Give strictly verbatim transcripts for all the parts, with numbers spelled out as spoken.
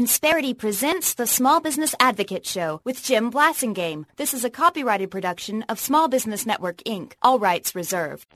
Insperity presents the Small Business Advocate Show with Jim Blasingame. This is a copyrighted production of Small Business Network, Incorporated. All rights reserved.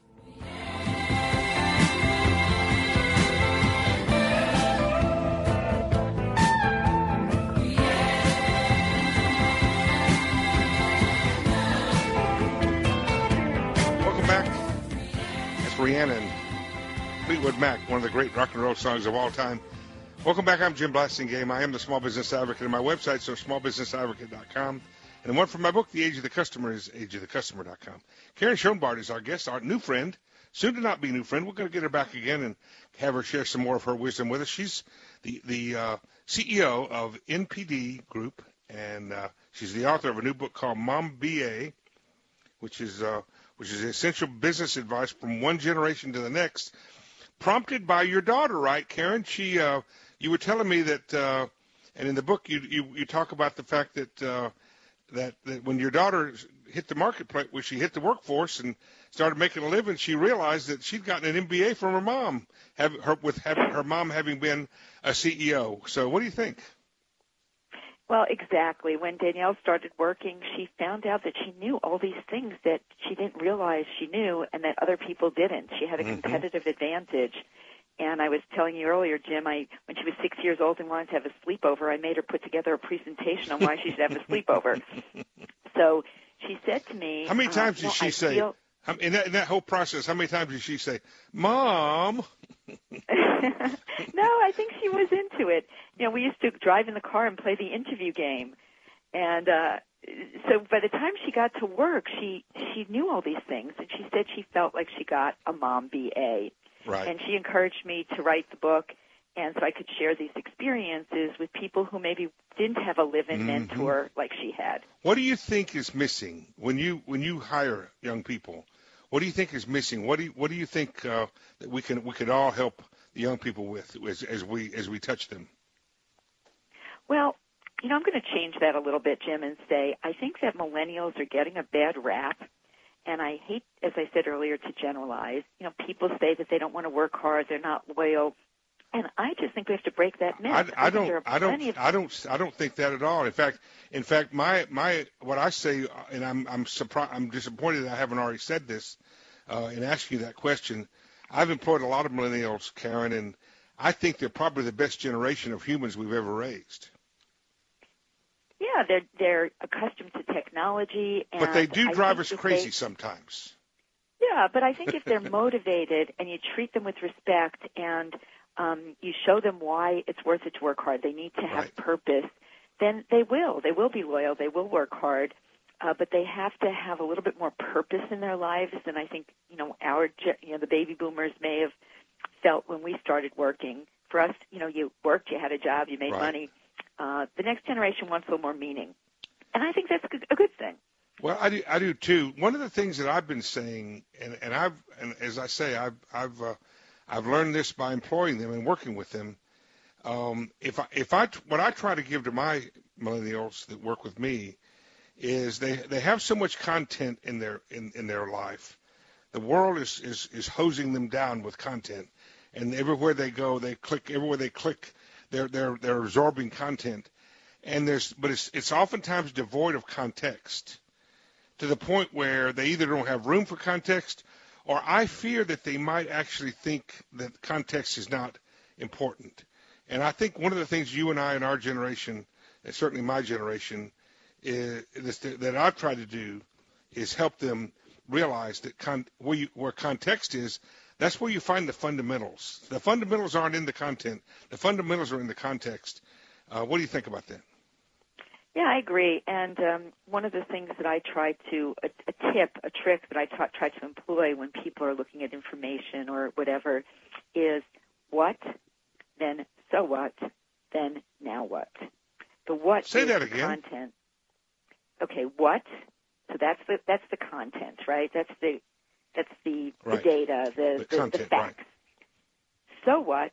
Welcome back. It's Rihanna and Fleetwood Mac, one of the great rock and roll songs of all time. Welcome back. I'm Jim Blasingame. I am the Small Business Advocate, and my website is small business advocate dot com. And the one from my book, The Age of the Customer, is age of the customer dot com. Karen Schoenbart is our guest, our new friend, soon to not be new friend. We're going to get her back again and have her share some more of her wisdom with us. She's the, the uh, C E O of N P D Group, and uh, she's the author of a new book called Mom B A, which is uh, which is essential business advice from one generation to the next, prompted by your daughter, right, Karen? She, uh, you were telling me that, uh, and in the book you, you you talk about the fact that uh, that that when your daughter hit the marketplace, when she hit the workforce and started making a living, she realized that she'd gotten an M B A from her mom, have her with have, her mom having been a C E O. So, what do you think? Well, exactly. When Danielle started working, she found out that she knew all these things that she didn't realize she knew and that other people didn't. She had a Mm-hmm. competitive advantage. And I was telling you earlier, Jim, I when she was six years old and wanted to have a sleepover, I made her put together a presentation on why she should have a sleepover. So she said to me, How many times uh, did no, she I say, feel... how, in, that, in that whole process, how many times did she say, Mom? No, I think she was into it. You know, we used to drive in the car and play the interview game. And uh, so by the time she got to work, she, she knew all these things. And she said she felt like she got a Mom B A. Right. And she encouraged me to write the book, and so I could share these experiences with people who maybe didn't have a live-in Mm-hmm. mentor like she had. What do you think is missing when you when you hire young people? What do you think is missing? What do you, what do you think uh, that we can we could all help the young people with as, as we as we touch them? Well, you know, I'm going to change that a little bit, Jim, and say I think that millennials are getting a bad rap. And I hate, as I said earlier, to generalize. You know, people say that they don't want to work hard, they're not loyal, and I just think we have to break that myth. I, I, I don't, I don't, of... I don't, I don't think that at all. In fact, in fact, my, my, what I say, and I'm, I'm surprised, I'm disappointed that I haven't already said this uh, in asking you that question. I've employed a lot of millennials, Karen, and I think they're probably the best generation of humans we've ever raised. Yeah, they're they're accustomed to technology, and but they do I drive us crazy they, sometimes. Yeah, but I think if they're motivated and you treat them with respect and um, you show them why it's worth it to work hard, they need to have right. purpose, then they will. They will be loyal. They will work hard, uh, but they have to have a little bit more purpose in their lives than I think you know our you know the baby boomers may have felt when we started working. For us, you know, you worked, you had a job, you made right. money. Uh, the next generation wants a little more meaning, and I think that's a good thing. Well, I do, I do too. One of the things that I've been saying, and, and I've, and as I say, I've, I've, uh, I've learned this by employing them and working with them. Um, if I, if I, what I try to give to my millennials that work with me is they, they have so much content in their, in, in their life. The world is, is, is hosing them down with content, and everywhere they go, they click. Everywhere they click. They're they're they're absorbing content, and there's but it's it's oftentimes devoid of context, to the point where they either don't have room for context, or I fear that they might actually think that context is not important. And I think one of the things you and I in our generation, and certainly my generation, is, is that I've tried to do is help them realize that con, where you, where context is. That's where you find the fundamentals. The fundamentals aren't in the content. The fundamentals are in the context. Uh, what do you think about that? Yeah, I agree. And um, one of the things that I try to, a, a tip, a trick that I ta- try to employ when people are looking at information or whatever is what, then so what, then now what. The what Say is that the again. content. Okay, what? So that's the that's the content, right? That's the That's the, right. the data, the, the, the, content, the facts. Right. So what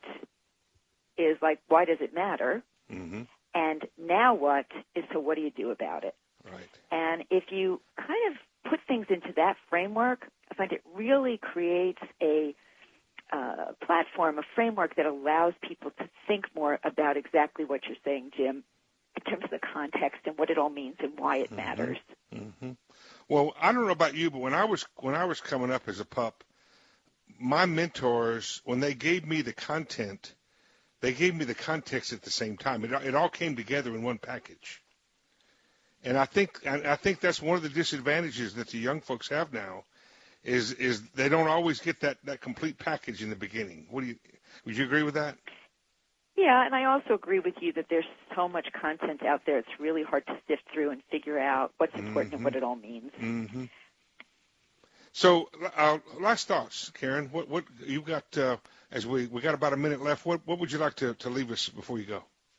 is like, why does it matter? Mm-hmm. And now what is, so what do you do about it? Right. And if you kind of put things into that framework, I find it really creates a uh, platform, a framework that allows people to think more about exactly what you're saying, Jim, in terms of the context and what it all means and why it matters. Mm-hmm. Well, I don't know about you, but when I was when I was coming up as a pup, my mentors, when they gave me the content, they gave me the context at the same time. It, it all came together in one package. And I think I think that's one of the disadvantages that the young folks have now, is is they don't always get that, that complete package in the beginning. What do you would you agree with that? Yeah, and I also agree with you that there's so much content out there. It's really hard to sift through and figure out what's important mm-hmm. and what it all means. Mm-hmm. So, uh, last thoughts, Karen. What what you got? Uh, as we we got about a minute left. What what would you like to, to leave us before you go?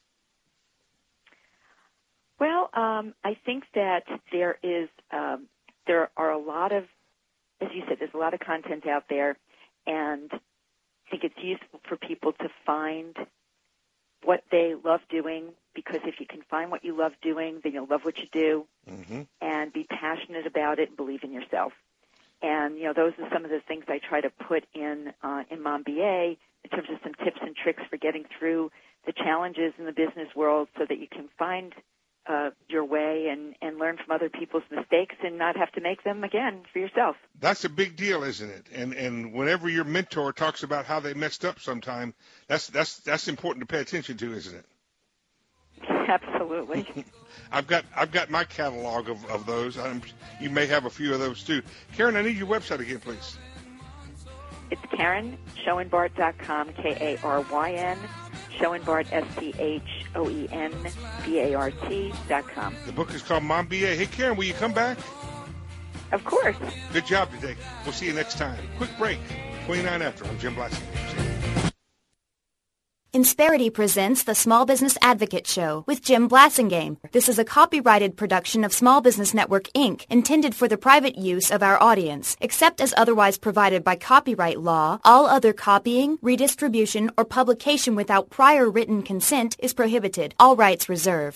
Well, um, I think that there is um, there are a lot of, as you said, there's a lot of content out there, and I think it's useful for people to find what they love doing, because if you can find what you love doing, then you'll love what you do, mm-hmm. and be passionate about it and believe in yourself. And, you know, those are some of the things I try to put in uh, in Mom B A in terms of some tips and tricks for getting through the challenges in the business world so that you can find Uh, your way and, and learn from other people's mistakes and not have to make them again for yourself. That's a big deal, isn't it? And and whenever your mentor talks about how they messed up sometime, that's that's that's important to pay attention to, isn't it? Absolutely. I've got I've got my catalog of, of those. I'm, you may have a few of those too. Karen, I need your website again, please. It's Karen Schoenbart dot com, K A R Y N, Schoenbart, S C H O E N B A R T dot com. The book is called Mom B A. Hey, Karen, will you come back? Of course. Good job today. We'll see you next time. Quick break. twenty-nine after. I'm Jim Blassingame. Insperity presents the Small Business Advocate Show with Jim Blassingame. This is a copyrighted production of Small Business Network, Incorporated, intended for the private use of our audience. Except as otherwise provided by copyright law, all other copying, redistribution, or publication without prior written consent is prohibited. All rights reserved.